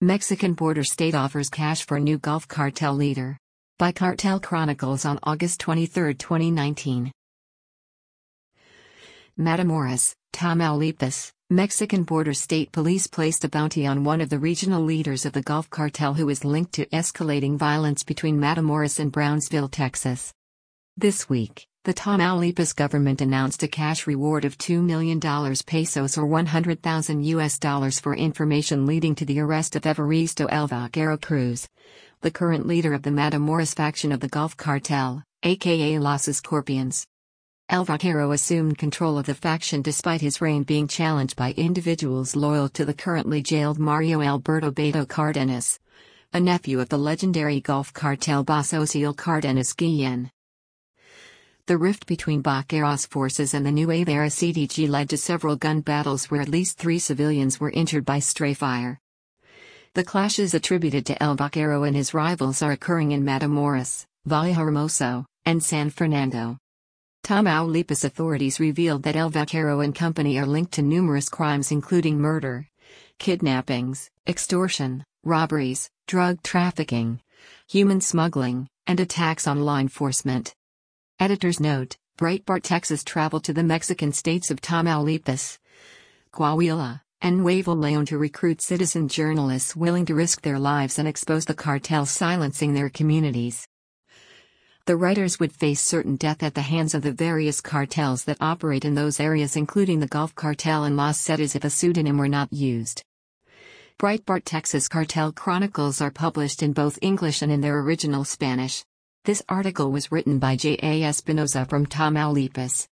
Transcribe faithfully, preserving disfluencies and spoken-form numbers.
Mexican border state offers cash for new Gulf cartel leader. By Cartel Chronicles on August twenty-third, twenty nineteen. Matamoros, Tamaulipas, Mexican border state police placed a bounty on one of the regional leaders of the Gulf cartel who is linked to escalating violence between Matamoros and Brownsville, Texas. This week, the Tamaulipas government announced a cash reward of two million pesos or one hundred thousand U S dollars for information leading to the arrest of Evaristo El Vaquero Cruz, the current leader of the Matamoros faction of the Gulf cartel, aka Los Escorpions. El Vaquero assumed control of the faction despite his reign being challenged by individuals loyal to the currently jailed Mario Alberto Beto Cardenas, a nephew of the legendary Gulf cartel boss Ociel Cardenas Guillen. The rift between Vaquero's forces and the Nueva C D G led to several gun battles where at least three civilians were injured by stray fire. The clashes attributed to El Vaquero and his rivals are occurring in Matamoros, Vallehermoso, and San Fernando. Tamaulipas authorities revealed that El Vaquero and company are linked to numerous crimes including murder, kidnappings, extortion, robberies, drug trafficking, human smuggling, and attacks on law enforcement. Editor's note: Breitbart Texas traveled to the Mexican states of Tamaulipas, Coahuila, and Nuevo León to recruit citizen journalists willing to risk their lives and expose the cartels silencing their communities. The writers would face certain death at the hands of the various cartels that operate in those areas, including the Gulf Cartel and Los Zetas, if a pseudonym were not used. Breitbart Texas Cartel Chronicles are published in both English and in their original Spanish. This article was written by J A Espinoza from Tamaulipas.